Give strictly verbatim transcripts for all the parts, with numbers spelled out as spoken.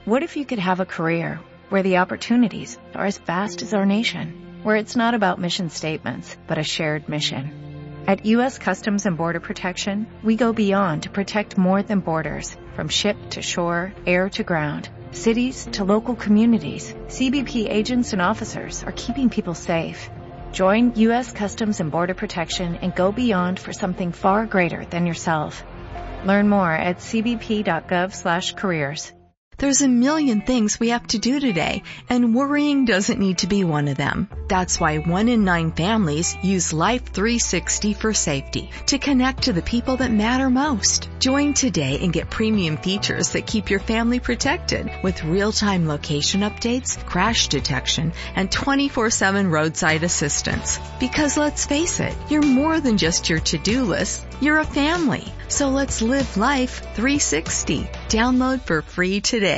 What if you could have a career where the opportunities are as vast as our nation, where it's not about mission statements, but a shared mission? At U S Customs and Border Protection, we go beyond to protect more than borders, from ship to shore, air to ground, cities to local communities. C B P agents and officers are keeping people safe. Join U S Customs and Border Protection and go beyond for something far greater than yourself. Learn more at cbp.gov slash careers. There's a million things we have to do today, and worrying doesn't need to be one of them. That's why one in nine families use Life three sixty for safety, to connect to the people that matter most. Join today and get premium features that keep your family protected, with real-time location updates, crash detection, and twenty-four seven roadside assistance. Because let's face it, you're more than just your to-do list. You're a family. So let's live Life three sixty. Download for free today.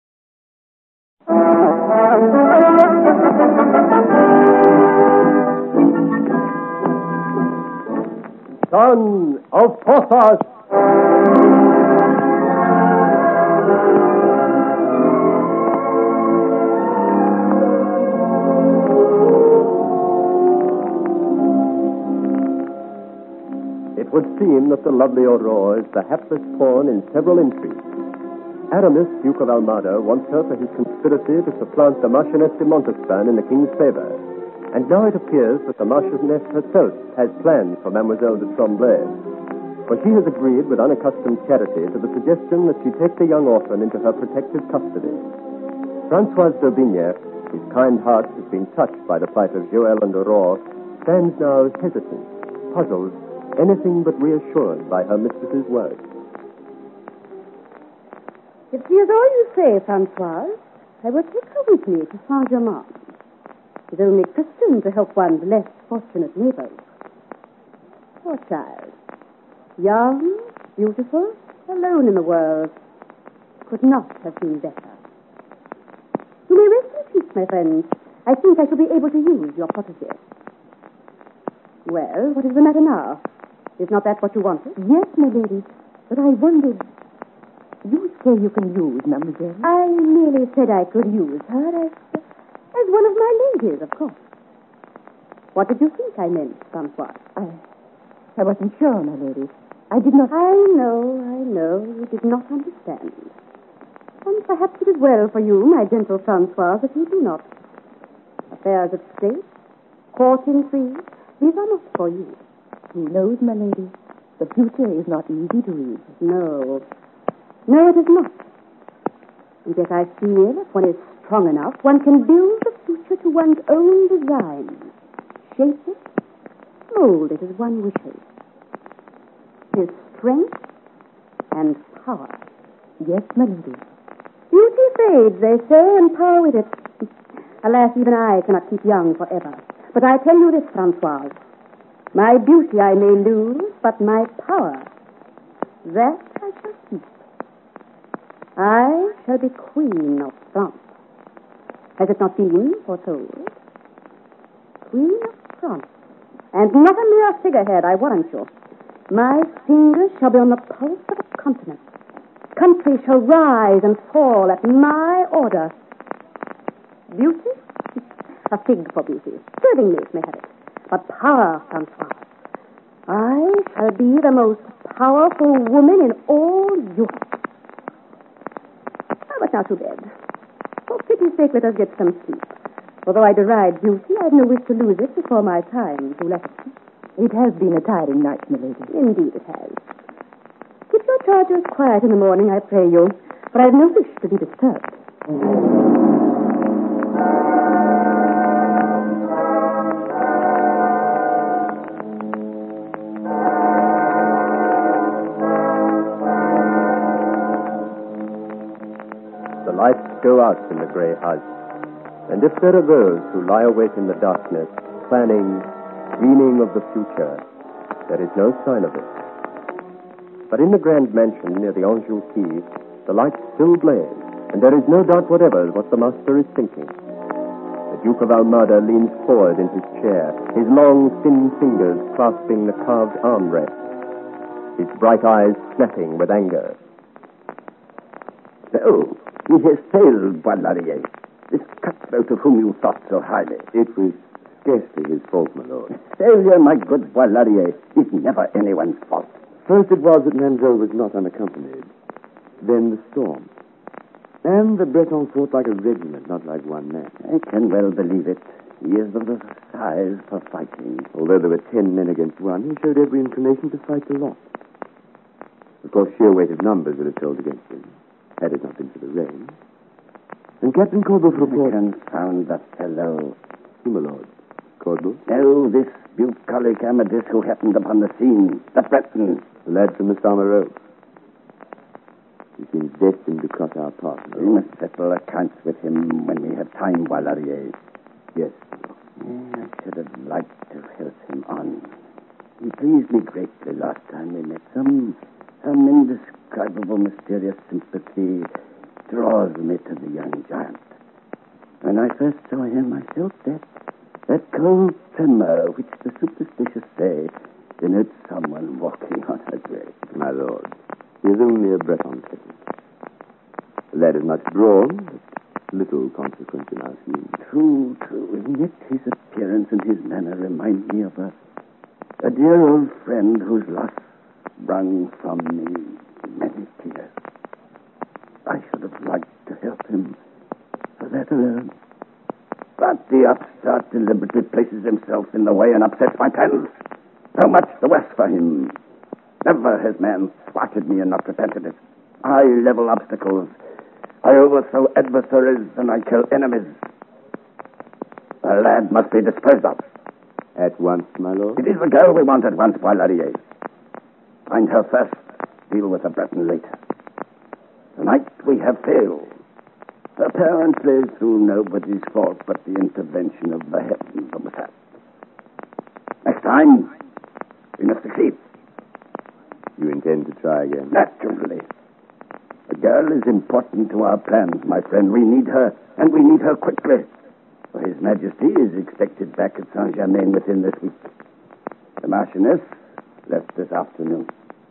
Son of Porthos! It would seem that the lovely Aurore is the hapless pawn in several intrigues. Aramis, Duke of Almada, wants her for his conspiracy to supplant the Marchioness de Montespan in the king's favor. And now it appears that the Marchioness herself has plans for Mademoiselle de Tremblay. For she has agreed with unaccustomed charity to the suggestion that she take the young orphan into her protective custody. Francoise d'Aubignac, whose kind heart has been touched by the plight of Joël and Aurore, stands now hesitant, puzzled, anything but reassured by her mistress's words. If she is all you say, Francoise, I will take her with me to Saint-Germain. It is only Christian to help one's less fortunate neighbors. Poor child. Young, beautiful, alone in the world. Could not have been better. You may rest in peace, my friend. I think I shall be able to use your protégé. Well, what is the matter now? Is not that what you wanted? Yes, my lady. But I wondered... You say you can use Mademoiselle? I merely said I could use her as, as one of my ladies, of course. What did you think I meant, Francois? I, I wasn't sure, my lady. I did not... I know, I know. You did not understand. And perhaps it is well for you, my gentle Francois, that you do not. Affairs of state, court intrigue, these are not for you. Who knows, my lady? The future is not easy to read. No. No, it is not. And yet I feel if one is strong enough, one can build the future to one's own design. Shape it, mold it as one wishes. His strength and power. Yes, my lady. Beauty fades, they say, and power with it. Alas, even I cannot keep young forever. But I tell you this, Francoise. My beauty I may lose, but my power, that I shall keep. I shall be Queen of France. Has it not been foretold? Queen of France. And not a mere figurehead, I warrant you. My fingers shall be on the pulse of a continent. Countries shall rise and fall at my order. Beauty? A fig for beauty. Serving maids may have it. But power, Francois. I shall be the most powerful woman in all Europe. But now to bed. For pity's sake, let us get some sleep. Although I deride beauty, I have no wish to lose it before my time to let it sleep. It has been a tiring night, my lady. Indeed it has. Keep your charges quiet in the morning, I pray you, for I have no wish to be disturbed. Lights go out in the grey house, and if there are those who lie awake in the darkness, planning, dreaming of the future, there is no sign of it. But in the grand mansion near the Anjou Quay, the lights still blaze, and there is no doubt whatever what the master is thinking. The Duke of Almada leans forward in his chair, his long, thin fingers clasping the carved armrest, his bright eyes snapping with anger. So, He has failed, Boislarrier. This cutthroat of whom you thought so highly. It was scarcely his fault, my lord. Failure, my good Boislarrier, is never anyone's fault. First it was that Manzot was not unaccompanied. Then the storm. And the Bretons fought like a regiment, not like one man. I can well believe it. He is of the size for fighting. Although there were ten men against one, he showed every inclination to fight the lot. Of course, sheer weight of numbers would have told against him, had it not been for the rain. And Captain Corbeau reported... Confound the fellow. Who, my lord? Corbeau? No, this bucolic Amadis who happened upon the scene. The Breton. The lad from the Samarow. He seems destined to cross our path. We must settle accounts with him when we have time, Boislarrier. Yes. I should have liked to help him on. He pleased me greatly last time we met. Some, some indescribable, mysterious sympathy draws me to the young giant. When I first saw him, I felt that, that cold tremor which the superstitious say denotes someone walking on a grave. My lord, he is only a Breton peasant. The lad is much brawn, but little consequence in our scheme. True, true, and yet his appearance and his manner remind me of a, a dear old friend whose loss wrung from me many tears. I should have liked to help him for that alone. But the upstart deliberately places himself in the way and upsets my plans. So much the worse for him. Never has man thwarted me and not repented it. I level obstacles. I overthrow adversaries and I kill enemies. The lad must be disposed of. At once, my lord? It is the girl we want at once, Boislarrier. Find her first. Deal with the Breton later. Tonight we have failed. Apparently through nobody's fault but the intervention of the heavens themselves. Next time, we must succeed. You intend to try again? Naturally. The girl is important to our plans, my friend. We need her, and we need her quickly. For His Majesty is expected back at Saint-Germain within this week. The Marchioness left this afternoon.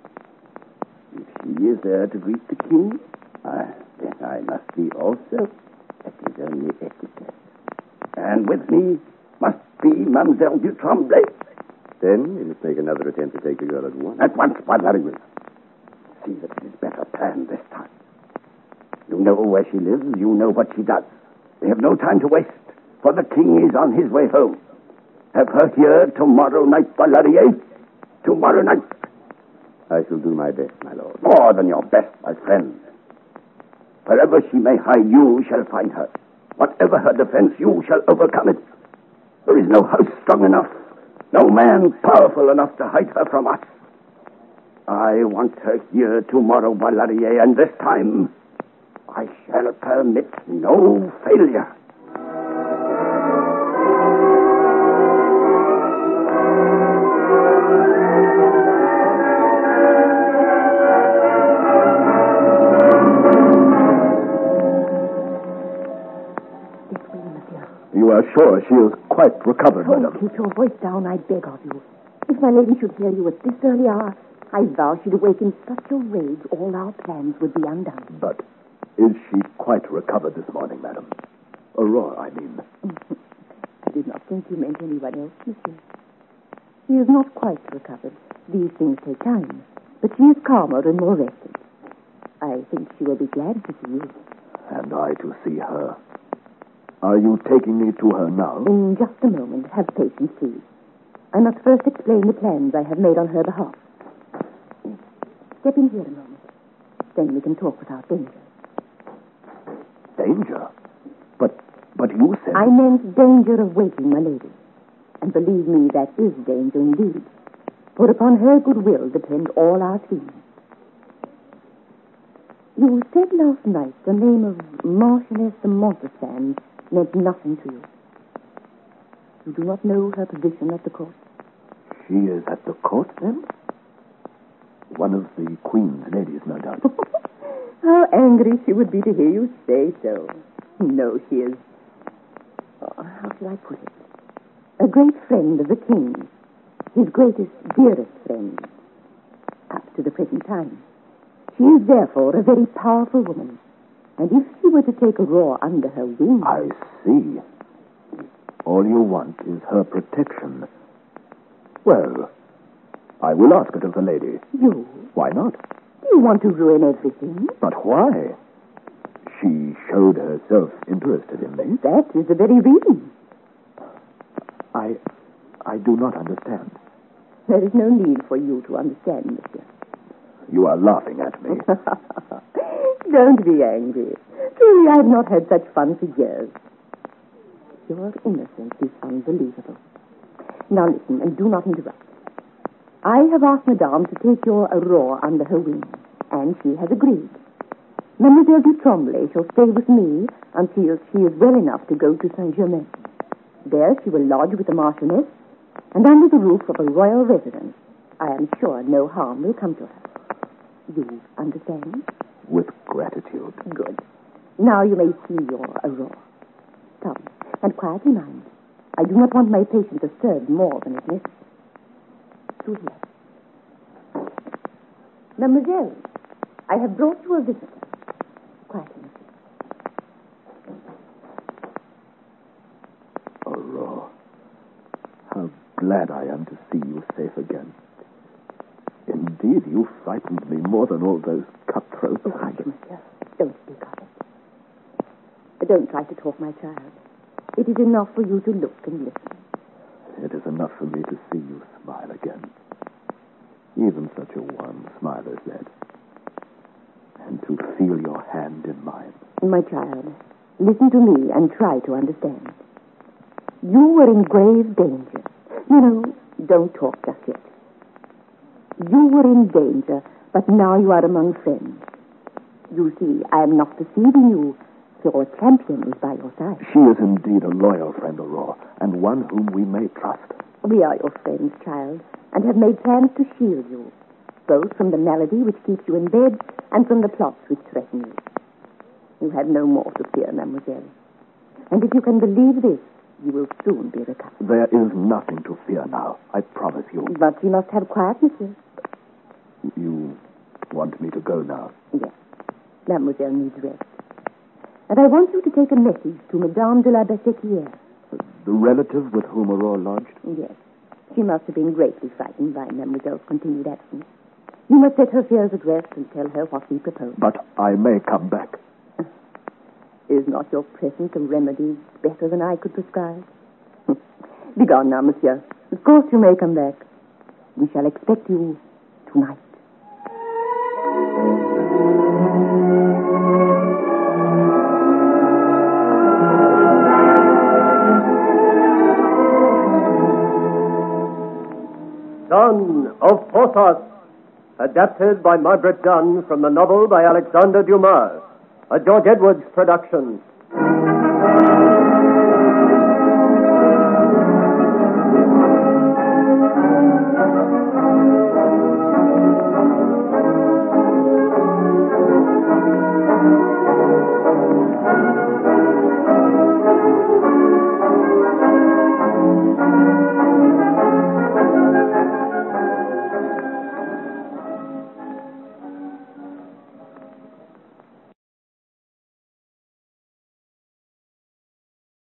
If she is there to greet the king, ah, then I must be also. That is only etiquette. And with me must be Mademoiselle du Tremblay. Then we must make another attempt to take the girl at once. At once, Boislarrier. See that it is better planned this time. You know where she lives. You know what she does. We have no time to waste, for the king is on his way home. Have her here tomorrow night, Boislarrier. Tomorrow night. I shall do my best, my lord. More than your best, my friend. Wherever she may hide, you shall find her. Whatever her defense, you shall overcome it. There is no house strong enough, no man powerful enough to hide her from us. I want her here tomorrow, Boislarrier, and this time I shall permit no failure. You are sure she is quite recovered, Don't madam? keep your voice down, I beg of you. If my lady should hear you at this early hour, I vow she'd awaken such a rage all our plans would be undone. But is she quite recovered this morning, madam? Aurora, I mean. I did not think you meant anyone else, monsieur. She is not quite recovered. These things take time. But she is calmer and more rested. I think she will be glad to see you. And I to see her. Are you taking me to her now? In just a moment. Have patience, please. I must first explain the plans I have made on her behalf. Step in here a moment. Then we can talk without danger. Danger? But, but you said... I meant danger of waking my lady. And believe me, that is danger indeed. For upon her goodwill depend all our schemes. You said last night the name of Marchioness de Montespan meant nothing to you. You do not know her position at the court? She is at the court, then? One of the Queen's ladies, no doubt. How angry she would be to hear you say so. No, she is... Oh, how shall I put it? A great friend of the King. His greatest, dearest friend. Up to the present time. She is therefore a very powerful woman. And if she were to take Aurora under her wing... I see. All you want is her protection. Well, I will ask it of the lady. You? Why not? Do you want to ruin everything? But why? She showed herself interested in me. That is the very reason. I... I do not understand. There is no need for you to understand, monsieur. You are laughing at me. Don't be angry. Truly, I have not had such fun for years. Your innocence is unbelievable. Now listen, and do not interrupt. I have asked Madame to take your Aurora under her wing, and she has agreed. Mademoiselle du Tremblay shall stay with me until she is well enough to go to Saint-Germain. There she will lodge with the Marchioness, and under the roof of a royal residence. I am sure no harm will come to her. You understand? With gratitude. Good. Now you may see your Aurora. Come, and quietly mind. I do not want my patient disturbed more than is necessary. Through here. Mademoiselle, I have brought you a visitor. Quietly. Aurora, how glad I am to see you safe again. Indeed, you frightened me more than all those cutthroats. Oh, hush, monsieur. Don't speak of it. Don't try to talk, my child. It is enough for you to look and listen. It is enough for me to see you smile again. Even such a wan smile as that. And to feel your hand in mine. My child, listen to me and try to understand. You were in grave danger. You know, don't talk just yet. You were in danger, but now you are among friends. You see, I am not deceiving you. Your champion is by your side. She is indeed a loyal friend, Aurora, and one whom we may trust. We are your friends, child, and have made plans to shield you, both from the malady which keeps you in bed and from the plots which threaten you. You have no more to fear, mademoiselle. And if you can believe this, you will soon be recovered. There is nothing to fear now, I promise you. But you must have quiet, monsieur. You want me to go now? Yes. Mademoiselle needs rest. And I want you to take a message to Madame de la Besséquière. The relative with whom Aurora lodged? Yes. She must have been greatly frightened by Mademoiselle's continued absence. You must set her fears at rest and tell her what we propose. But I may come back. Is not your presence a remedy better than I could prescribe? Begone now, monsieur. Of course you may come back. We shall expect you tonight. Son of Porthos, adapted by Margaret Dunn from the novel by Alexander Dumas, a George Edwards production.